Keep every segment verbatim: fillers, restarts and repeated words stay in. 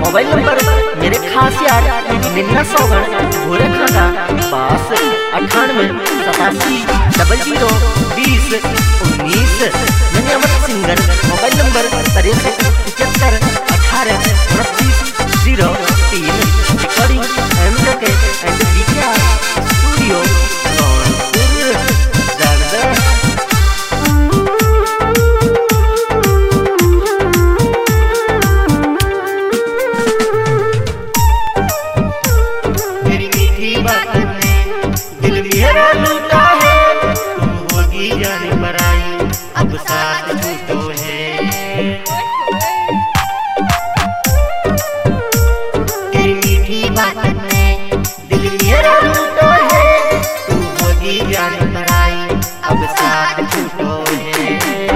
Mobile number मेरे खास यार निन्ना सौगन भूरे खाना पास अठानवे सतासी डबल जीरो बीस उन्नीस। मैंने अमर सिंगर मोबाइल नंबर तिरसठ पचहत्तर अठारह उनतीस जीरो तीन। Recording M K and BKR studio Kanpur दर्द। मेरी मीठी बातों ने दिल मेरा लूटा है, तुम होगी जाने मराई अब साथ छूटो है। तेरी मीठी बातों ने दिल मेरा लूटा है, तुम होगी जाने मराई अब साथ छूटो है।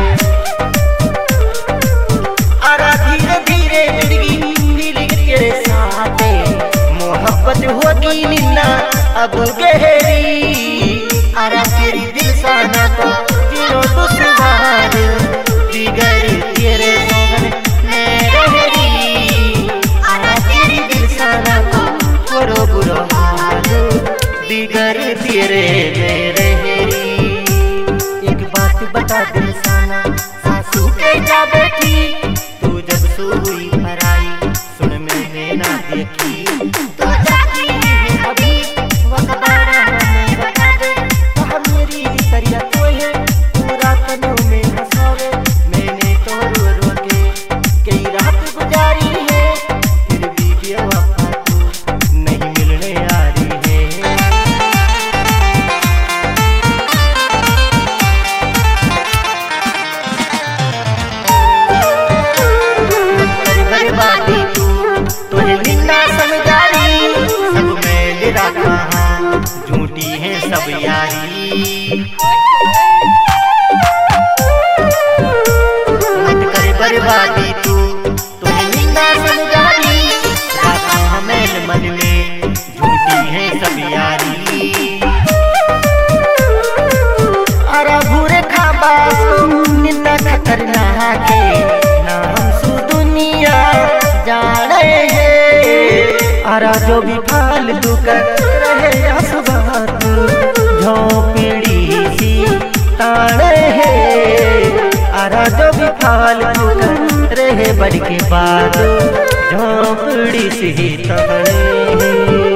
अरा धीरे धीरे जिंदगी मिली तेरे साथ, मोहब्बत होगी निन्ना अब गहरी। अरा तेरी दिल साना को जियो दुश्वार, बिगड़ तेरे सोगन में रहरी। अरा तेरी दिल साना को करो बुरो हाल, बिगड़ तेरे में रहरी। एक बात बता दिल साना, सासू के जा बैठी तू जब सो हुई पराई, सुन मैंने ना देखी तो जाती है अभी वकबारा हमें बता दे। कहा मेरी तरिया तो है पूरा कनों में हंसावे, मैंने तो रो रो के कई रात गुजारी है, फिर भी बेवफा तू नहीं मिलने आ रही है। बर्बादी तू तुझे निन्ना समझारी, सब मैल रखा हाँ झूठी है सब यारी। मत कर बर्बादी तू तुझे निन्ना समझारी, रखा हाँ मैल मन में झूठी है सब यारी। अरा भूरे खाबा निन्ना खतरनाक है, ना हम सु दुनिया जाने हैं। अरा जो भी फालतू कर रहे या सुबह तू झोंपड़ी सी ताने है। अरा जो भी फालतू कर रहे बढ़ के बाद झोंपड़ी सी ताने है।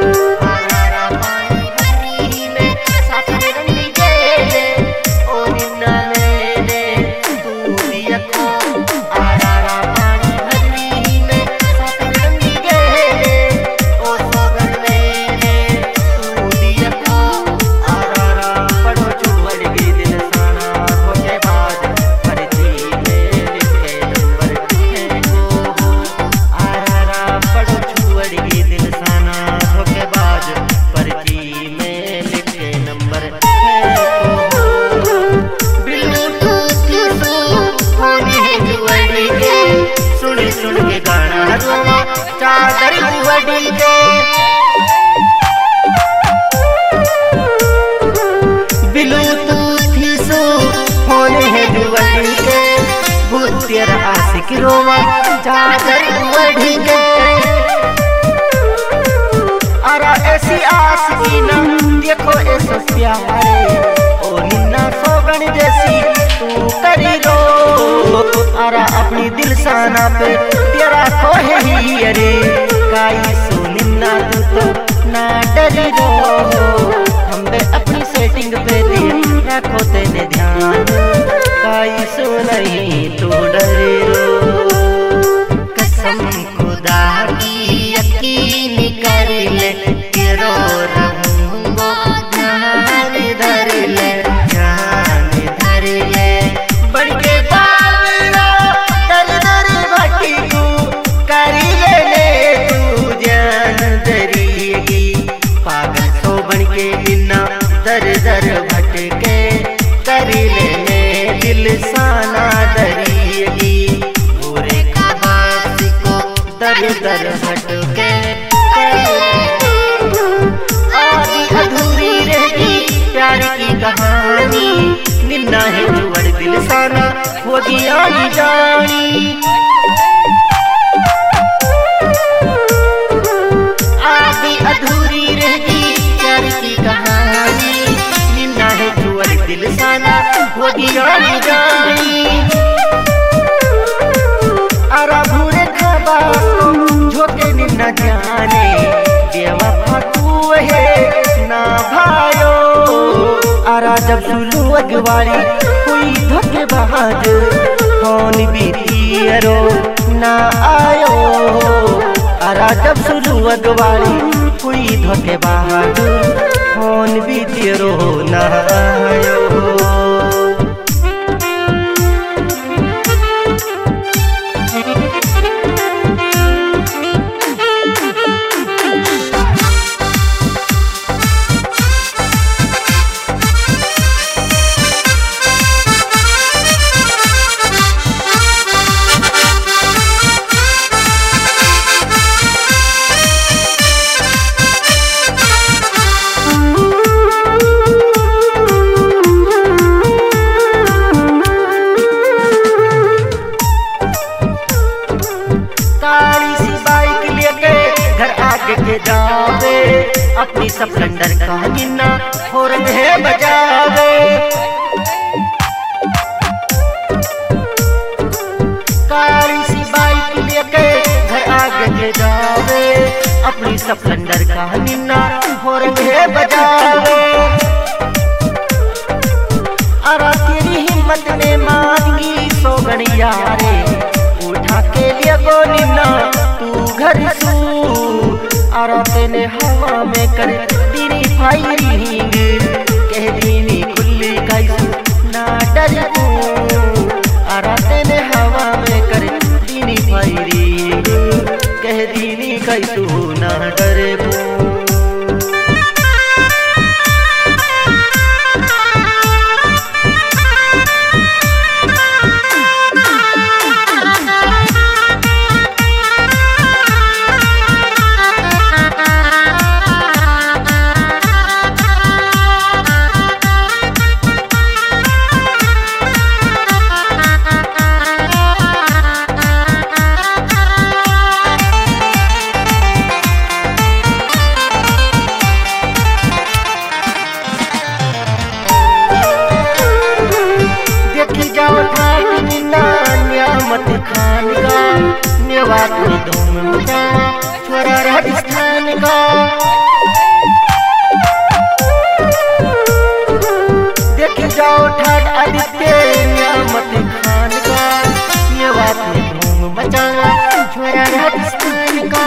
सुन के गाना रोवा चादर वडी के, ब्लूटूथ सो फोन है वडी के, भूत तेरा आशिक रोवा चादर वडी के। अरा ऐसी आशिकी ना देखो ऐसा प्यारे, ओ निन्ना सौगन जैसी तू करी रो। अरा अपनी दिल साना पे तेरा खोहे ही अरे, काई सो निन्ना तू तो ना डरी रो। हम बे अपनी सेटिंग पे दे रखो तेने ध्यान, काई सो नहीं तू डरी रो। कसम खुदा की यकीन कर ले तेरो रहूंगा, ध्यान धर ले ध्यान धर ले। बढ़ के दर दर भटके करी लेने दिल साना दरिएगी, पूरे काबासी को दर दर भटके आधी अधूरी रहेगी प्यार की कहानी। निन्ना है जुवर दिल साना होगी आनी जानी। होगी आनी जानी अरा भूरे खबा झोंके निन्ना जाने बेवफा तू है ना भायो अरा जब सुलू अगवाड़ी कोई धोखे बहाद कौन बीती अरो ना आयो अरा जब सुलू अगवाड़ी कोई धोखे बहाद कौन बीती अरो ना आयो। काली सी बाइक लेके घर आगे के जावे अपनी स्प्लेंडर का गिन्ना हॉर्न है बजावे काली सी बाइक लेके घर आगे के जावे अपनी स्प्लेंडर का गिन्ना हॉर्न है बजावे अरा तेरी हिम्मत ने मांगी सोगन यारे उठा के लिए गोनिना तू घर सू अरा तेने हवा में कर दीनी फायरिंग कह दीनी खुली कैसू ना डर अरा तेने हवा में कर दीनी फायरिंग कह दीनी कैसू ना डर नियामत खान का नेवात में धूम मचा छोरा राजस्थान का देख जाओ ठाट आदित्य नियामत खान का नेवात में धूम मचा छोरा राजस्थान का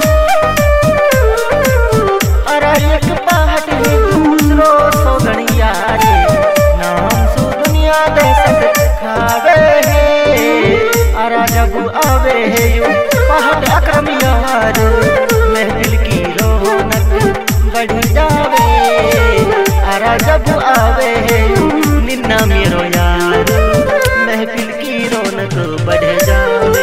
अरे एक पहाड़ है दूसरो सोगन यारे नाम सो दुनिया दहशत खावे अरा जब आवे है यू पहाड़ अक्रम यार महफिल की रौनक बढ़ जावे अरा जब आवे है यू निन्ना मेरो यार महफिल की रौनक बढ़ जावे।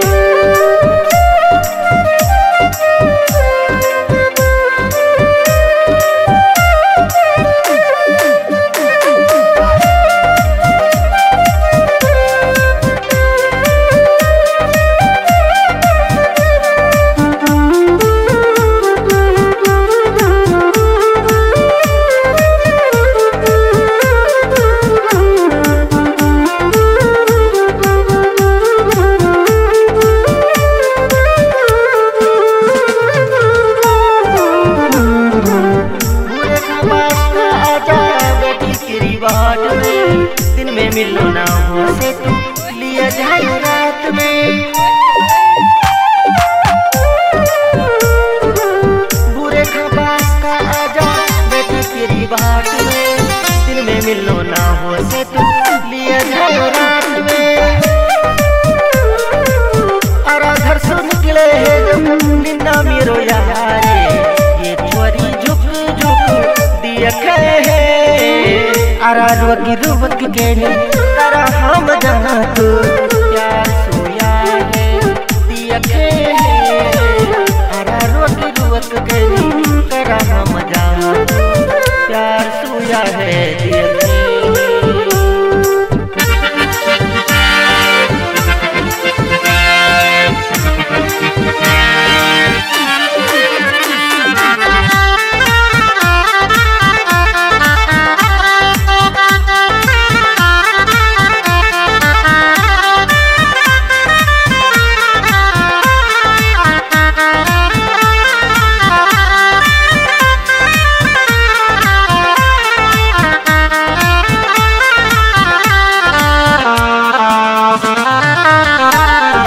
दिन में मिलो ना हो से तू लिया जाए रात में बुरे खबास का आजा बेटी तेरी बाट में दिन में मिलो ना हो से तू लिया जाए रात में अरा घर से निकले है जब निन्ना मेरो यारे ये छोरी झुक झुक दिया है अरा रुक रुक के करा हम जहाँ तू